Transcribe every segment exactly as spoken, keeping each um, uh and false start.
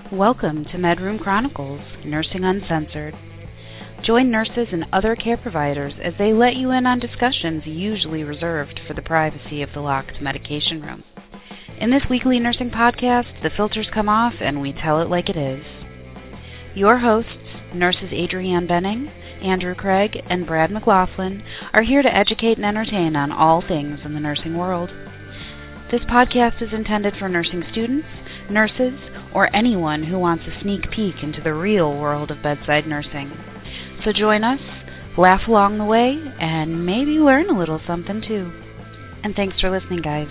Welcome to MedRoom Chronicles, Nursing Uncensored. Join nurses and other care providers as they let you in on discussions usually reserved for the privacy of the locked medication room. In this weekly nursing podcast, the filters come off and we tell it like it is. Your hosts, nurses Adrienne Benning, Andrew Craig, and Brad McLaughlin, are here to educate and entertain on all things in the nursing world. This podcast is intended for nursing students, nurses, or anyone who wants a sneak peek into the real world of bedside nursing. So join us, laugh along the way, and maybe learn a little something too. And thanks for listening, guys.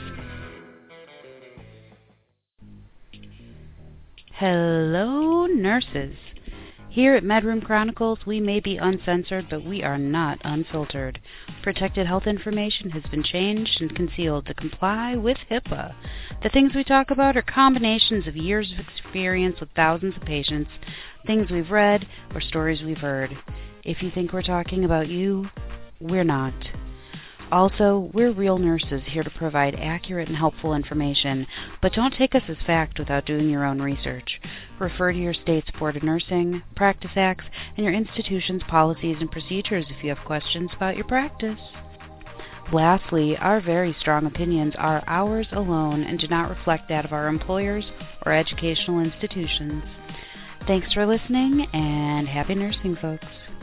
Hello, nurses. Here at MedRoom Chronicles, we may be uncensored, but we are not unfiltered. Protected health information has been changed and concealed to comply with HIPAA. The things we talk about are combinations of years of experience with thousands of patients, things we've read, or stories we've heard. If you think we're talking about you, we're not. Also, we're real nurses here to provide accurate and helpful information, but don't take us as fact without doing your own research. Refer to your state's Board of Nursing, Practice Acts, and your institution's policies and procedures if you have questions about your practice. Lastly, our very strong opinions are ours alone and do not reflect that of our employers or educational institutions. Thanks for listening, and happy nursing, folks.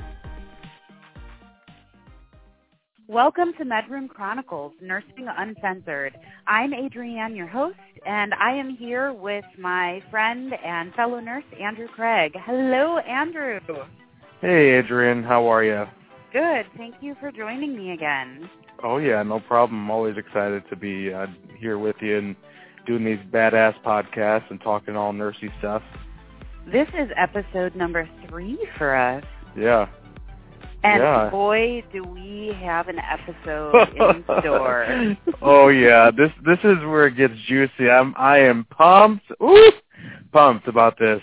Welcome to MedRoom Chronicles, Nursing Uncensored. I'm Adrienne, your host, and I am here with my friend and fellow nurse, Andrew Craig. Hello, Andrew. Hey, Adrienne. How are you? Good. Thank you for joining me again. Oh, yeah, no problem. I'm always excited to be uh, here with you and doing these badass podcasts and talking all nursey stuff. This is episode number three for us. Yeah. And yeah. boy, do we have an episode in store. Oh yeah, this this is where it gets juicy. I'm I am pumped, ooh, pumped about this.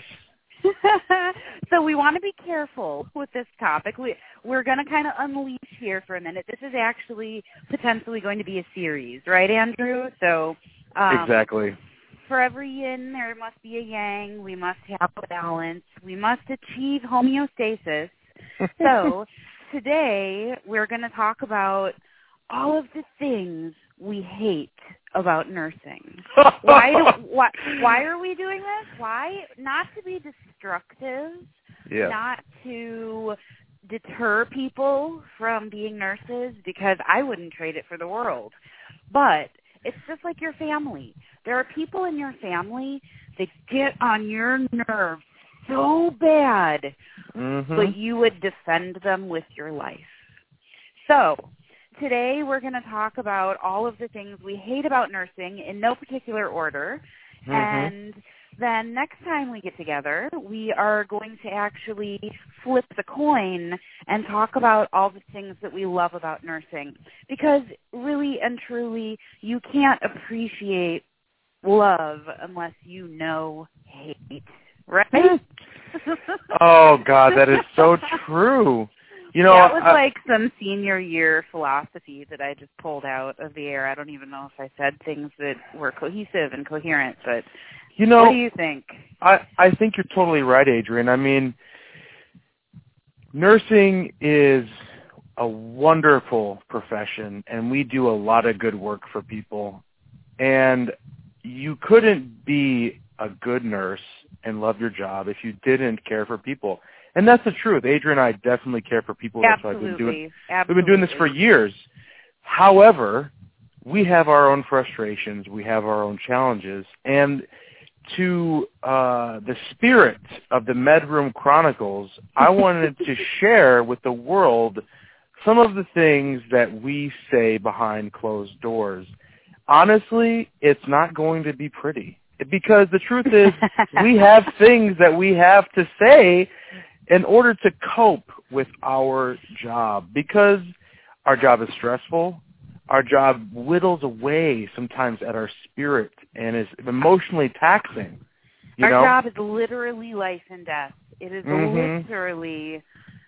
So we want to be careful with this topic. We we're going to kind of unleash here for a minute. This is actually potentially going to be a series, right, Andrew? So um, exactly. For every yin, there must be a yang. We must have a balance. We must achieve homeostasis. So today we're going to talk about all of the things we hate about nursing. Why do, why why are we doing this? Why? Not to be destructive, yeah. not to deter people from being nurses, because I wouldn't trade it for the world. But it's just like your family. There are people in your family that get on your nerves so bad, mm-hmm. but you would defend them with your life. So today we're going to talk about all of the things we hate about nursing in no particular order. Mm-hmm. And then next time we get together, we are going to actually flip the coin and talk about all the things that we love about nursing. Because really and truly, you can't appreciate love unless you know hate. Right? Oh, God, that is so true. You know, that was I, like some senior year philosophy that I just pulled out of the air. I don't even know if I said things that were cohesive and coherent, but you know, what do you think? I, I think you're totally right, Adrienne. I mean, nursing is a wonderful profession, and we do a lot of good work for people. And you couldn't be a good nurse and love your job if you didn't care for people. And that's the truth. Adrienne and I definitely care for people. Absolutely. That's why we've been doing, Absolutely. we've been doing this for years. However, we have our own frustrations. We have our own challenges. And to uh, the spirit of the MedRoom Chronicles, I wanted to share with the world some of the things that we say behind closed doors. Honestly, it's not going to be pretty. Because the truth is, we have things that we have to say in order to cope with our job. Because our job is stressful, our job whittles away sometimes at our spirit and is emotionally taxing. You our know? job is literally life and death. It is mm-hmm. literally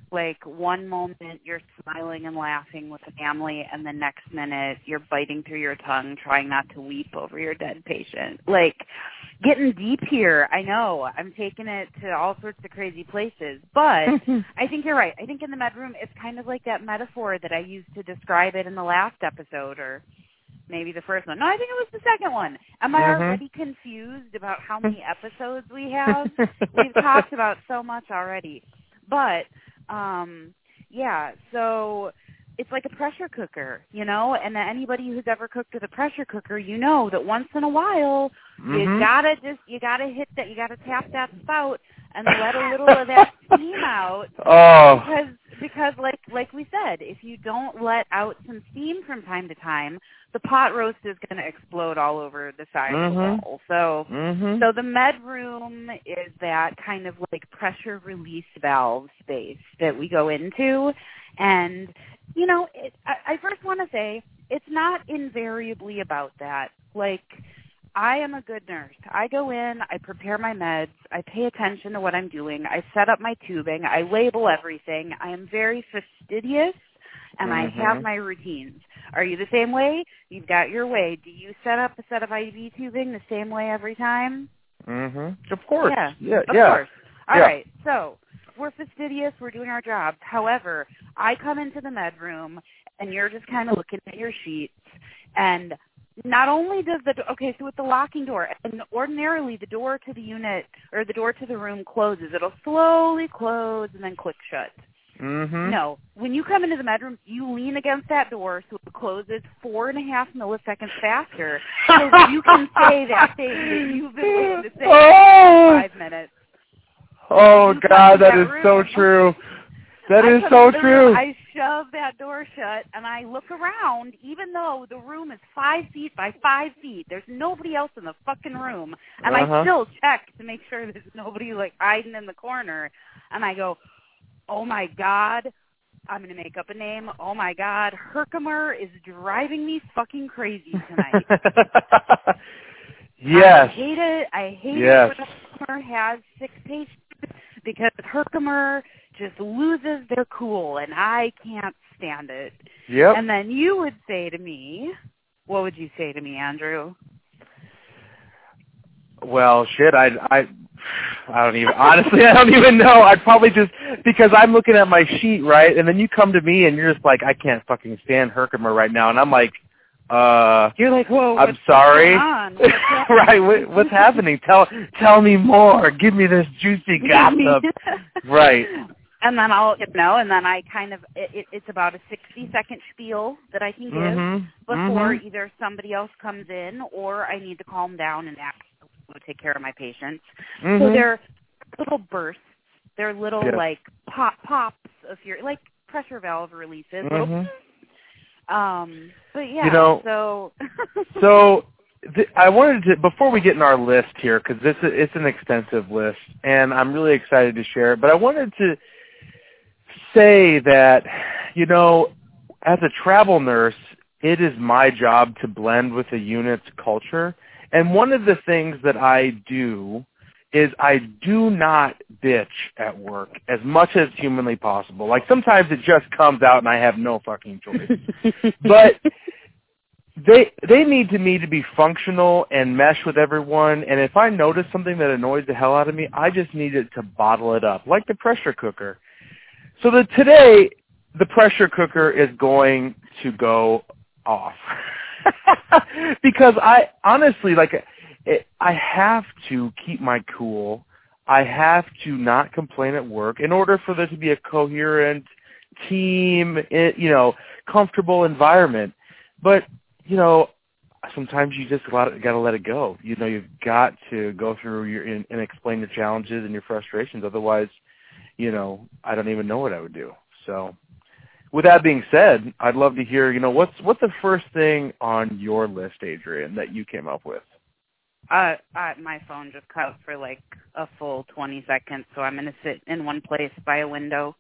Like, one moment you're smiling and laughing with the family, and the next minute you're biting through your tongue trying not to weep over your dead patient. Like, getting deep here, I know. I'm taking it to all sorts of crazy places. But I think you're right. I think in the med room, it's kind of like that metaphor that I used to describe it in the last episode, or maybe the first one. No, I think it was the second one. Am I mm-hmm. already confused about how many episodes we have? We've talked about so much already. But... Um, yeah, so it's like a pressure cooker, you know, and anybody who's ever cooked with a pressure cooker, you know that once in a while mm-hmm. you gotta just, you gotta hit that, you gotta tap that spout and let a little of that steam out. Oh. Because, because like, like we said, if you don't let out some steam from time to time, the pot roast is going to explode all over the side mm-hmm. of the bowl. So, mm-hmm. so the med room is that kind of like pressure release valve space that we go into. And, you know, it, I, I first want to say it's not invariably about that. Like, I am a good nurse. I go in, I prepare my meds, I pay attention to what I'm doing, I set up my tubing, I label everything. I am very fastidious, and mm-hmm. I have my routines. Are you the same way? You've got your way. Do you set up a set of I V tubing the same way every time? Mm-hmm. Of course. Yeah, yeah of yeah. course. All yeah. right, so we're fastidious, we're doing our jobs. However, I come into the med room, and you're just kind of looking at your sheets, and not only does the, okay, so with the locking door, and ordinarily the door to the unit, or the door to the room closes. It'll slowly close and then click shut. Mm-hmm. No, when you come into the med room, you lean against that door so it closes four and a half milliseconds faster, so you can say that thing that you've been waiting to say oh. for five minutes. Oh, God, that, that is room. so true. That I is so true. Room, I shove that door shut, and I look around, even though the room is five feet by five feet. There's nobody else in the fucking room. And uh-huh. I still check to make sure there's nobody, like, hiding in the corner. And I go, oh, my God, I'm going to make up a name. Oh, my God, Herkimer is driving me fucking crazy tonight. Yes. I hate it. I hate yes. it when Herkimer has sick patients, because Herkimer just loses their cool, and I can't stand it. Yep. And then you would say to me, what would you say to me, Andrew? Well, shit, I, I, I don't even, honestly, I don't even know. I'd probably just, because I'm looking at my sheet, right, and then you come to me and you're just like, I can't fucking stand Herkimer right now, and I'm like, uh, you're like, whoa, I'm what's sorry. Going on? What's right, what, what's happening? Tell, tell me more. Give me this juicy gossip. Right. And then I'll, you know, and then I kind of, it, it's about a sixty-second spiel that I can give mm-hmm. before mm-hmm. either somebody else comes in or I need to calm down and act to take care of my patients. Mm-hmm. So they're little bursts. They're little, yes. like, pop pops of your, like, pressure valve releases. Mm-hmm. Little, um, but, yeah, you know, so. so th- I wanted to, before we get in our list here, because this is, it's an extensive list, and I'm really excited to share it, but I wanted to say that, you know, as a travel nurse, it is my job to blend with the unit's culture. And one of the things that I do is I do not bitch at work as much as humanly possible. Like, sometimes it just comes out and I have no fucking choice. But they they need to me to be functional and mesh with everyone. And if I notice something that annoys the hell out of me, I just need it to bottle it up, like the pressure cooker. So that today, the pressure cooker is going to go off. Because I, honestly, like, it, I have to keep my cool. I have to not complain at work in order for there to be a coherent team, it, you know, comfortable environment. But, you know, sometimes you just got to let it go. You know, you've got to go through your and, and explain your challenges and your frustrations. Otherwise, you know, I don't even know what I would do. So with that being said, I'd love to hear, you know, what's what's the first thing on your list, Adrienne, that you came up with? Uh, uh, my phone just cut out for like a full twenty seconds, so I'm going to sit in one place by a window.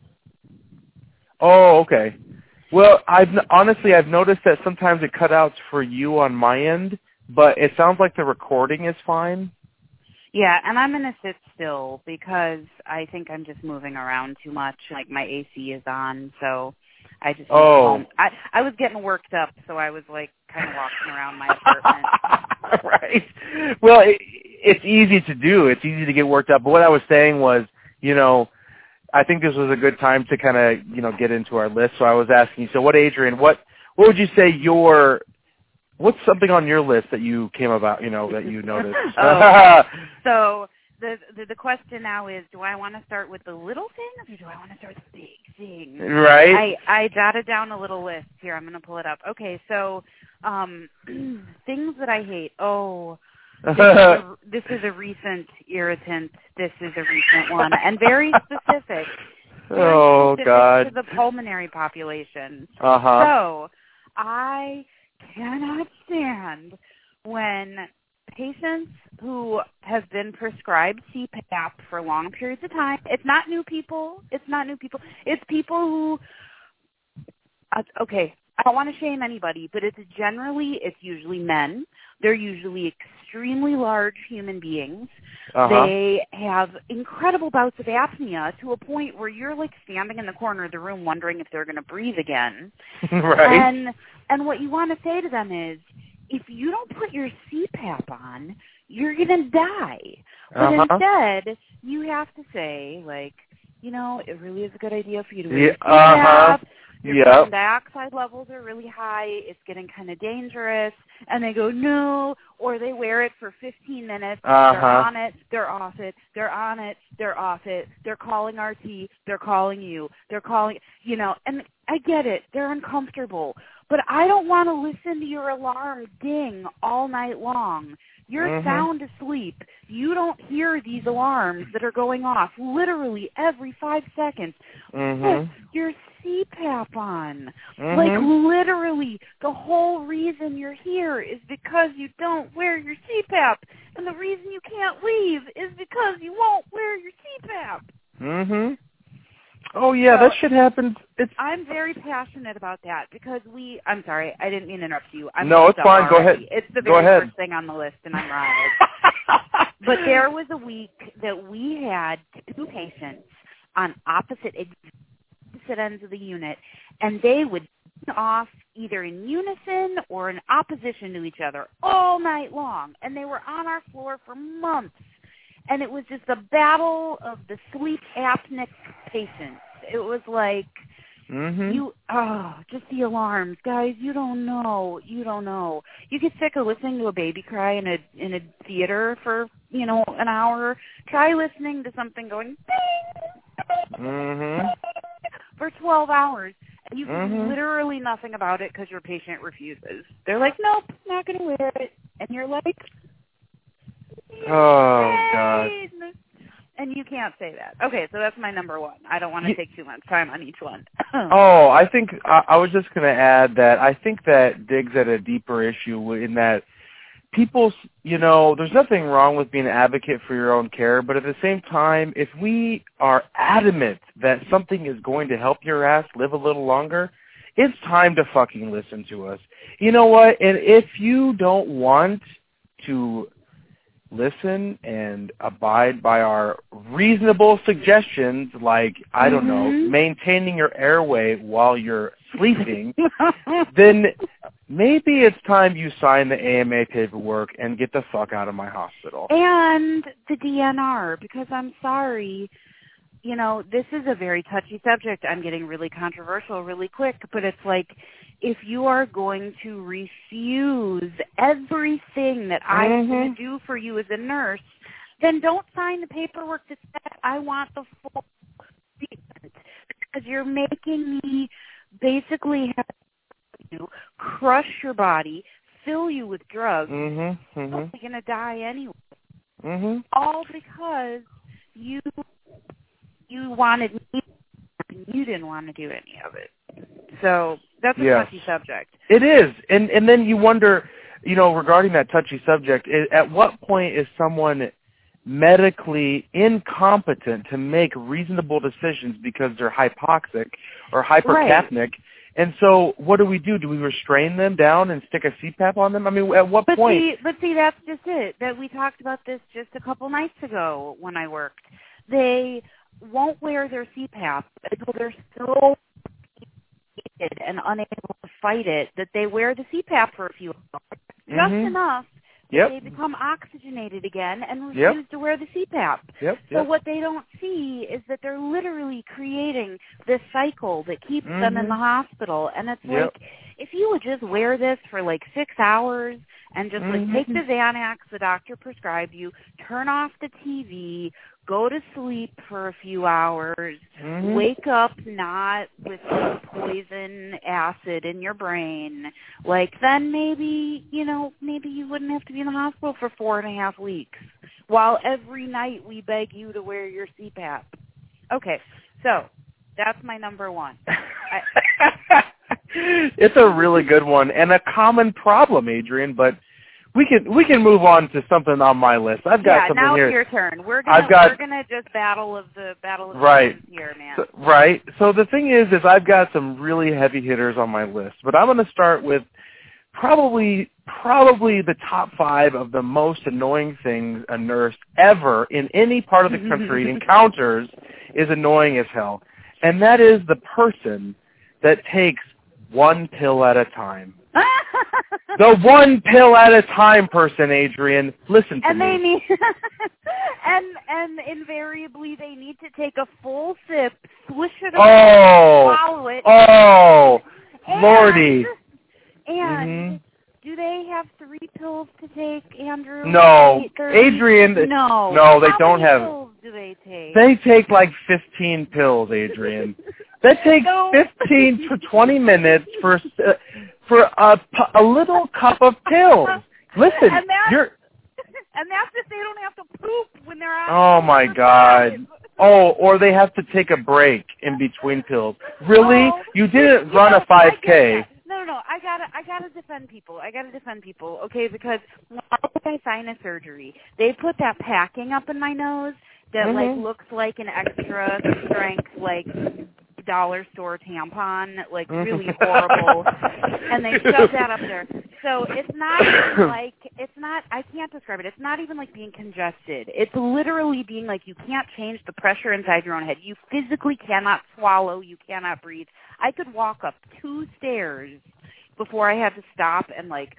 Oh, okay. Well, I've honestly, I've noticed that sometimes it cut out for you on my end, but it sounds like the recording is fine. Yeah, and I'm going to sit still because I think I'm just moving around too much. Like, my A C is on, so I just... Oh. I, I was getting worked up, so I was, like, kind of walking around my apartment. Right. Well, it, it's easy to do. It's easy to get worked up. But what I was saying was, you know, I think this was a good time to kind of, you know, get into our list. So I was asking you, so what, Adrienne, what, what would you say your... What's something on your list that you came about, you know, that you noticed? oh, so the, the the question now is, do I want to start with the little things or do I want to start with the big things? Right. I, I jotted down a little list here. I'm going to pull it up. Okay, so um, things that I hate. Oh, this is, a, this is a recent irritant. This is a recent one, and very specific. Very oh, specific God. to the pulmonary population. Uh-huh. So I... cannot stand when patients who have been prescribed C PAP for long periods of time, it's not new people, it's not new people, it's people who, uh, okay, I don't want to shame anybody, but it's generally, it's usually men. They're usually extremely large human beings. Uh-huh. They have incredible bouts of apnea to a point where you're like standing in the corner of the room wondering if they're going to breathe again. Right. And and what you want to say to them is, if you don't put your C PAP on, you're going to die. But uh-huh. instead, you have to say, like, you know, it really is a good idea for you to wear yeah, C PAP. Uh-huh. Your yep. carbon dioxide levels are really high. It's getting kind of dangerous. And they go, no, or they wear it for fifteen minutes. Uh-huh. They're on it. They're off it. They're on it. They're off it. They're calling R T. They're calling you. They're calling, you know, and I get it. They're uncomfortable. But I don't want to listen to your alarm ding all night long. You're mm-hmm. sound asleep. You don't hear these alarms that are going off literally every five seconds. Mm-hmm. Put your C PAP on. Mm-hmm. Like, literally, the whole reason you're here is because you don't wear your C PAP. And the reason you can't leave is because you won't wear your C PAP. Mm-hmm. Oh, yeah, so, that shit happens. It's... I'm very passionate about that because we... I'm sorry, I didn't mean to interrupt you. I'm no, it's fine. already. Go ahead. It's the Go very ahead. first thing on the list, and I'm riled. But there was a week that we had two patients on opposite, opposite ends of the unit, and they would off either in unison or in opposition to each other all night long, and they were on our floor for months. And it was just a battle of the sleep apneic patients. It was like, mm-hmm. you, oh, just the alarms. Guys, you don't know. You don't know. You get sick of listening to a baby cry in a in a theater for, you know, an hour. Try listening to something going, bing, mm-hmm. for twelve hours. And you can mm-hmm. do literally nothing about it because your patient refuses. They're like, nope, not going to wear it. And you're like... Oh, God. And you can't say that. Okay, so that's my number one. I don't want to take too much time on each one. oh, I think I, I was just going to add that I think that digs at a deeper issue in that people, you know, there's nothing wrong with being an advocate for your own care, but at the same time, if we are adamant that something is going to help your ass live a little longer, it's time to fucking listen to us. You know what? And if you don't want to listen and abide by our reasonable suggestions, like, I don't mm-hmm. know, maintaining your airway while you're sleeping, then maybe it's time you sign the A M A paperwork and get the fuck out of my hospital. And the D N R, because I'm sorry, you know, this is a very touchy subject. I'm getting really controversial really quick, but it's like, if you are going to refuse everything that I'm mm-hmm. going to do for you as a nurse, then don't sign the paperwork that says I want the full treatment, because you're making me basically have you crush your body, fill you with drugs, mm-hmm. Mm-hmm. you're going to die anyway. Mm-hmm. All because you you wanted me and you didn't want to do any of it. So that's a yes. touchy subject. It is. And and then you wonder, you know, regarding that touchy subject, at what point is someone medically incompetent to make reasonable decisions because they're hypoxic or hypercapnic? Right. And so what do we do? Do we restrain them down and stick a C PAP on them? I mean, at what but point? See, but see, that's just it. That we talked about this just a couple nights ago when I worked. They won't wear their C PAP until they're so and unable to fight it that they wear the C PAP for a few hours, just mm-hmm. enough Yep. they become oxygenated again and refuse Yep. to wear the C PAP. Yep. So Yep. what they don't see is that they're literally creating this cycle that keeps mm-hmm. them in the hospital. And it's Yep. like, if you would just wear this for like six hours and just mm-hmm. like take the Xanax the doctor prescribed you, turn off the T V, go to sleep for a few hours, mm-hmm. wake up not with like poison acid in your brain, like then maybe, you know, maybe you wouldn't have to be in the hospital for four and a half weeks while every night we beg you to wear your C PAP. Okay, so that's my number one. I, it's a really good one and a common problem, Adrienne, but we can we can move on to something on my list. I've got yeah, something now here. it's your turn. We're gonna I've got, we're gonna just battle of the battle of the right here, man. So, right. So the thing is, is I've got some really heavy hitters on my list, but I'm going to start with probably probably the top five of the most annoying things a nurse ever in any part of the country encounters is annoying as hell, and that is the person that takes one pill at a time. The one pill at a time person, Adrienne. Listen to and me. They need, and and invariably they need to take a full sip, swish it oh, around, swallow it. Oh, and, Lordy. And mm-hmm. do they have three pills to take, Andrew? No. thirty? Adrienne. No. No, they How don't many have. pills do they take? They take like fifteen pills, Adrienne. That takes no. fifteen to twenty minutes for uh, for a, a little cup of pills. Listen, and that's, you're. And that's if they don't have to poop when they're out. Oh my God. Oh, or they have to take a break in between pills. Really? Oh, you didn't you run know, a five K. No, no, no. I gotta, I gotta defend people. I gotta defend people. Okay, because when I had my sinus surgery, they put that packing up in my nose that mm-hmm. like looks like an extra strength like dollar store tampon, like really horrible, and they shoved that up there. So it's not even like, it's not, I can't describe it. It's not even like being congested. It's literally being like you can't change the pressure inside your own head. You physically cannot swallow. You cannot breathe. I could walk up two stairs before I had to stop and like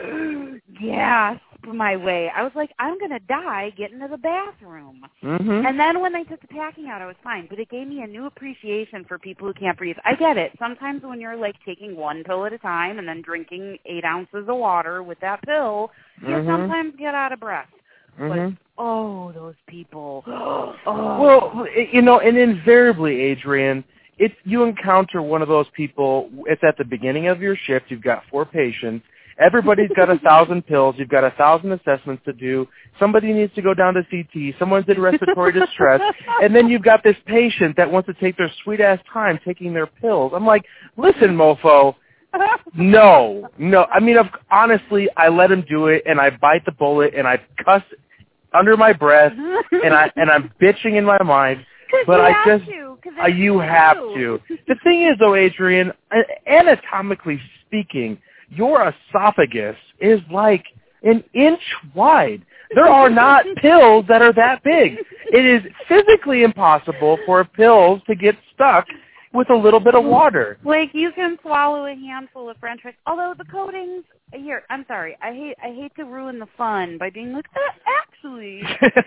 gasp my way. I was like, I'm going to die getting to the bathroom. Mm-hmm. And then when they took the packing out, I was fine. But it gave me a new appreciation for people who can't breathe. I get it. Sometimes when you're like taking one pill at a time and then drinking eight ounces of water with that pill, you mm-hmm. sometimes get out of breath. Mm-hmm. But, oh, those people. oh. Well, you know, and invariably, Adrienne, if you encounter one of those people, it's at the beginning of your shift, you've got four patients, everybody's got a thousand pills, you've got a thousand assessments to do, somebody needs to go down to C T, someone's in respiratory distress, and then you've got this patient that wants to take their sweet-ass time taking their pills. I'm like, listen, mofo, no, no. I mean, honestly, I let him do it, and I bite the bullet, and I cuss under my breath, and, I, and I'm bitching in my mind. But I just, to, uh, you have to. The thing is, though, Adrienne, anatomically speaking, your esophagus is like an inch wide. There are not pills that are that big. It is physically impossible for pills to get stuck with a little bit of water. Like you can swallow a handful of French fries. Although the coatings, here, I'm sorry, I hate, I hate to ruin the fun by being like, ah, actually.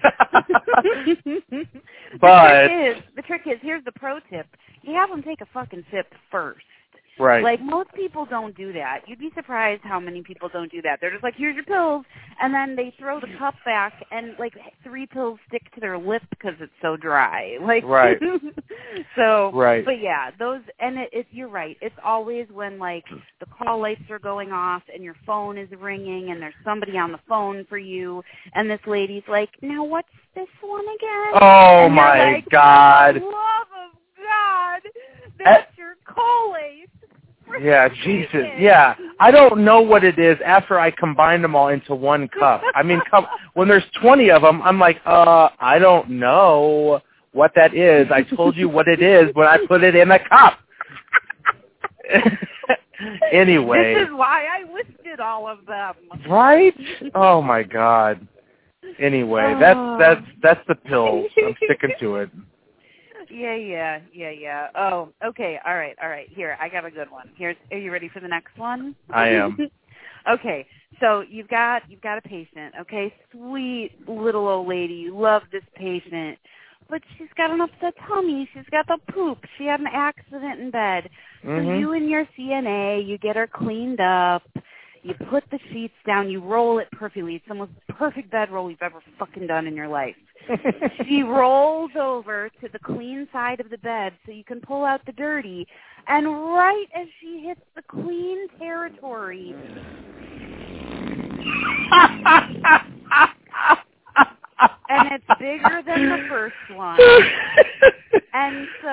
But the trick is, the trick is, here's the pro tip: you have them take a fucking sip first. Right. Like, most people don't do that. You'd be surprised how many people don't do that. They're just like, here's your pills, and then they throw the cup back, and, like, three pills stick to their lip because it's so dry. Like, right. so, right. But, yeah, those, and it, it, you're right. It's always when, like, the call lights are going off, and your phone is ringing, and there's somebody on the phone for you, and this lady's like, now what's this one again? Oh, and my like, God. For the love of God, that's uh, your call-lace. Yeah, Jesus. Yeah. I don't know what it is after I combine them all into one cup. I mean, come, when there's twenty of them, I'm like, uh, I don't know what that is. I told you what it is when I put it in a cup. Anyway. This is why I listed all of them. Right? Oh, my God. Anyway, oh. that's that's that's the pills. I'm sticking to it. Yeah, yeah, yeah, yeah. Oh, okay. All right, all right. Here, I got a good one. Here's. Are you ready for the next one? I am. Okay, so you've got you've got a patient. Okay, sweet little old lady. You love this patient, but she's got an upset tummy. She's got the poop. She had an accident in bed. Mm-hmm. So you and your C N A, you get her cleaned up. You put the sheets down. You roll it perfectly. It's the most perfect bed roll you've ever fucking done in your life. She rolls over to the clean side of the bed so you can pull out the dirty. And right as she hits the clean territory, and it's bigger than the first one. And so,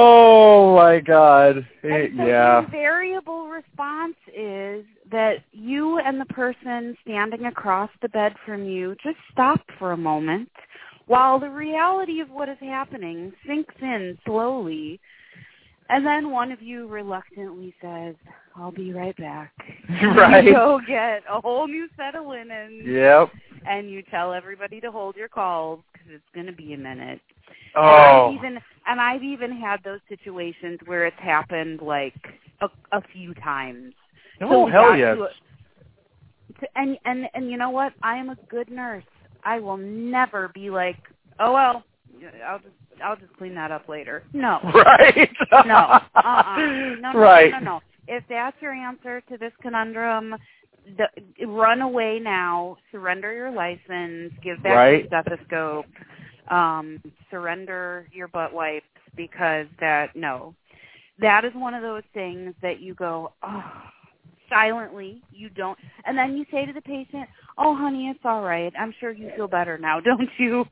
oh my God, and so yeah. the invariable response is that you and the person standing across the bed from you just stop for a moment while the reality of what is happening sinks in slowly, and then one of you reluctantly says, "I'll be right back." Right. You go get a whole new set of linens. Yep. And you tell everybody to hold your calls because it's going to be a minute. Oh. And I've even and I've even had those situations where it's happened like a, a few times. Oh, so hell yes. To, and and and you know what? I am a good nurse. I will never be like, oh well, I'll just I'll just clean that up later. No. Right. no. Uh-uh. No. No. Right. No. No. No. If that's your answer to this conundrum, the, run away now. Surrender your license. Give back right. your stethoscope. Um, surrender your butt wipes because that no, that is one of those things that you go oh, silently. You don't, and then you say to the patient, "Oh, honey, it's all right. I'm sure you feel better now, don't you?"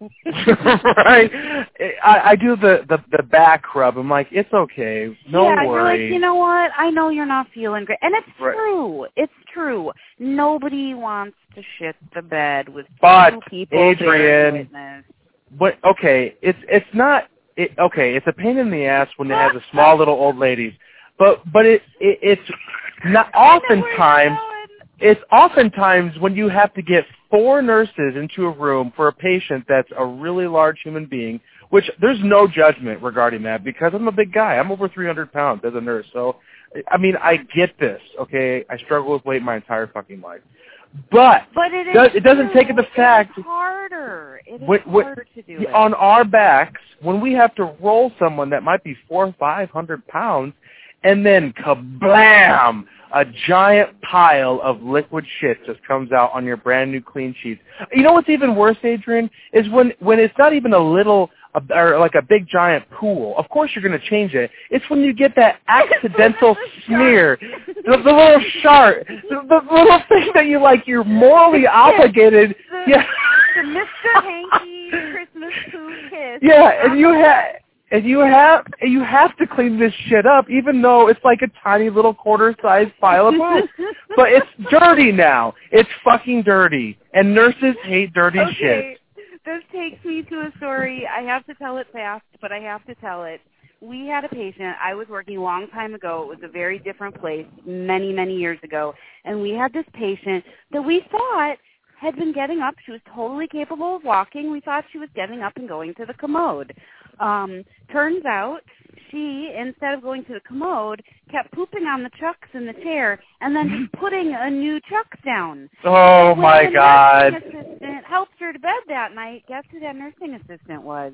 Right. I, I do the, the the back rub. I'm like, it's okay. No yeah, worry. You're like, you know what? I know you're not feeling great, and it's right. true. It's true. Nobody wants to shit the bed with but, two people Adrian, bearing witness. But okay, it's it's not it, okay. It's a pain in the ass when it has a small little old ladies, but but it, it it's not oftentimes. It's oftentimes when you have to get four nurses into a room for a patient that's a really large human being, which there's no judgment regarding that because I'm a big guy. I'm over three hundred pounds as a nurse, so I mean I get this. Okay, I struggle with weight my entire fucking life. But, but it, does, it doesn't take it the fact. It's harder. It is when, when, harder to do it. On our backs, when we have to roll someone that might be four or five hundred pounds, and then kablam, a giant pile of liquid shit just comes out on your brand new clean sheets. You know what's even worse, Adrian, is when when it's not even a little. A, or like a big giant pool. Of course you're going to change it. It's when you get that accidental smear, the, the little shark, the, the little thing that you like, you're morally obligated. The, yeah. the Mister Hanky Christmas poo kiss. Yeah, and you have and you have and you have to clean this shit up, even though it's like a tiny little quarter-sized pile of poop. But it's dirty now. It's fucking dirty, and nurses hate dirty okay. shit. This takes me to a story. I have to tell it fast, but I have to tell it. We had a patient. I was working a long time ago. It was a very different place many, many years ago. And we had this patient that we thought had been getting up. She was totally capable of walking. We thought she was getting up and going to the commode. Um, turns out she, instead of going to the commode, kept pooping on the chucks in the chair and then just putting a new chucks down. Oh, when my the God. nursing assistant helped her to bed that night. Guess who that nursing assistant was?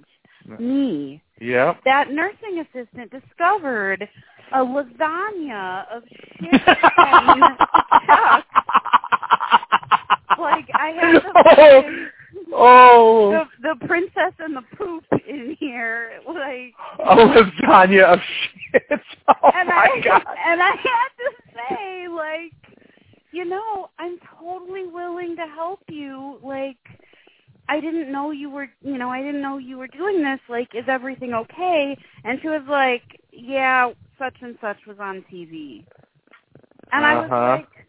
Me. Yep. That nursing assistant discovered a lasagna of shit and chucks. Like, I have the... Oh, the the princess and the poop in here, like a lasagna of shit. Oh and my I, God! And I had to say, like, you know, I'm totally willing to help you. Like, I didn't know you were, you know, I didn't know you were doing this. Like, is everything okay? And she was like, yeah, such and such was on T V, and uh-huh. I was like,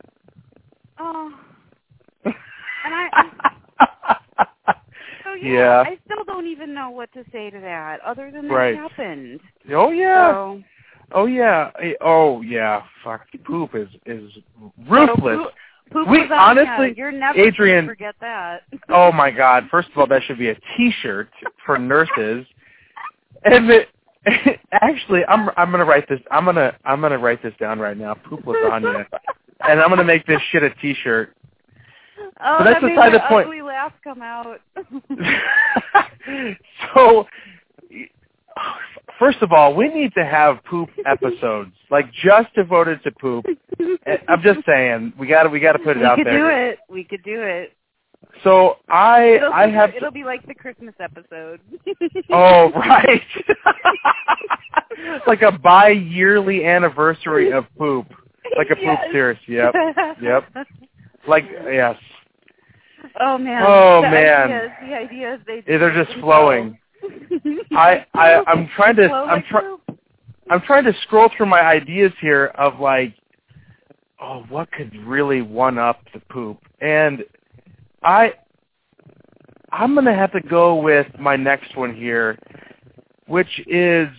oh, and I. So yeah, yeah, I still don't even know what to say to that, other than that right. happened. Oh yeah. So, Oh yeah. Oh yeah. Fuck. Poop is is ruthless. So poop, poop we was on honestly, you. You're never Adrian. gonna forget that. Oh my God! First of all, that should be a T-shirt for nurses. And the, actually, I'm I'm gonna write this. I'm gonna I'm gonna write this down right now. Poop lasagna, and I'm gonna make this shit a T-shirt. Oh, but that's that made beside my the point. ugly laugh come out. So, first of all, we need to have poop episodes, like just devoted to poop. I'm just saying, we got to we got to put it we out could there. do it. We could do it. So I It'll I be, have. It'll be like the Christmas episode. Oh right. Like a bi-yearly anniversary of poop, like a poop Yes. series. Yep. Yep. Like yes. Oh man. Oh the man. Ideas, the ideas they Yeah, they're just flowing. I I I'm trying to Flow I'm like trying poop? I'm trying to scroll through my ideas here of like, oh, what could really one up the poop, and I I'm gonna have to go with my next one here, which is,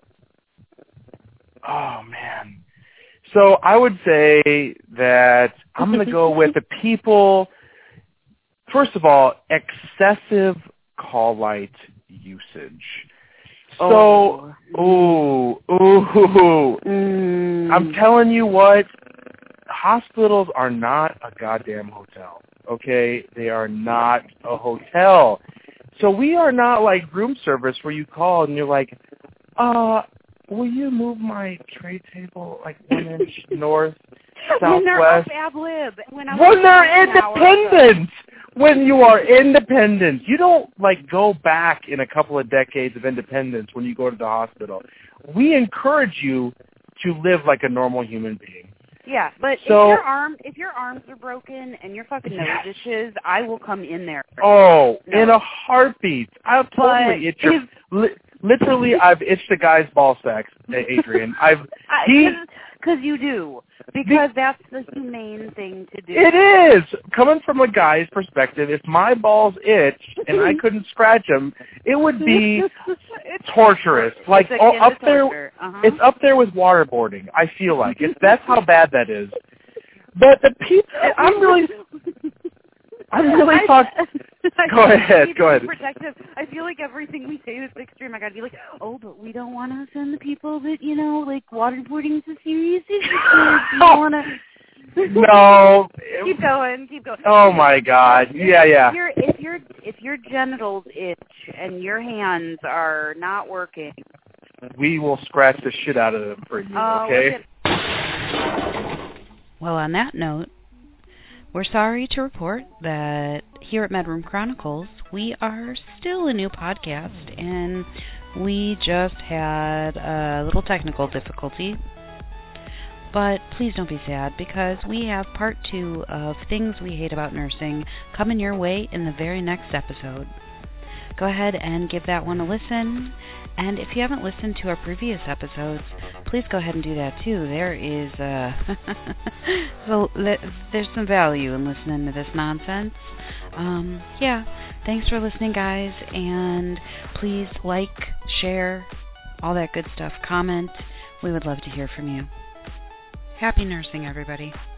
oh man. So I would say that I'm going to go with the people, first of all, excessive call light usage. So, oh. ooh, ooh, mm. I'm telling you what, hospitals are not a goddamn hotel, okay? They are not a hotel. So we are not like room service where you call and you're like, uh, will you move my tray table like one inch north, southwest? When they're up ad lib. When, I when they're independent. When you are independent. You don't like go back in a couple of decades of independence when you go to the hospital. We encourage you to live like a normal human being. Yeah, but so, if your arm, if your arms are broken and your fucking nose yes. itches, I will come in there. Oh, no. in a heartbeat. I'll totally itch your, li- literally, I've itched a guy's ball sacks, Adrian. I've he because you do because the, that's the humane thing to do. It is coming from a guy's perspective. If my balls itched and I couldn't scratch them, it would be torturous. Like it's oh, up there, uh-huh. it's up there with waterboarding. I feel like it's that's how bad that is. But the people, I'm really, I'm really talking. Go ahead, go ahead. Protective. I feel like everything we say is extreme. I gotta be like, oh, but we don't want to offend the people that, you know, like waterboarding is a serious issue. We don't want to. No. Keep going, keep going. Oh my God. Yeah, yeah. If, you're, if your if your genitals itch and your hands are not working, we will scratch the shit out of them for you. Uh, okay. Well, on that note, we're sorry to report that here at MedRoom Chronicles, we are still a new podcast, and we just had a little technical difficulty. But please don't be sad, because we have part two of Things We Hate About Nursing coming your way in the very next episode. Go ahead and give that one a listen. And if you haven't listened to our previous episodes, please go ahead and do that too. There is uh, so there's some value in listening to this nonsense. Um, yeah, thanks for listening, guys. And please like, share, all that good stuff. Comment. We would love to hear from you. Happy nursing, everybody.